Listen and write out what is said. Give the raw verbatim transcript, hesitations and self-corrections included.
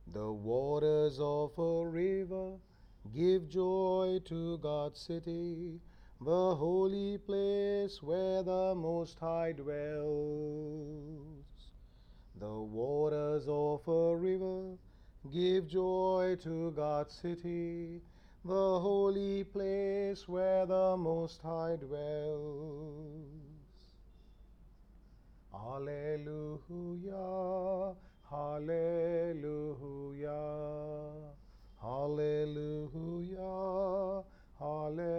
The waters of a river give joy to God's city, the holy place where the Most High dwells. The waters of a river give joy to God's city, the holy place where the Most High dwells. Hallelujah, hallelujah, hallelujah, hallelujah.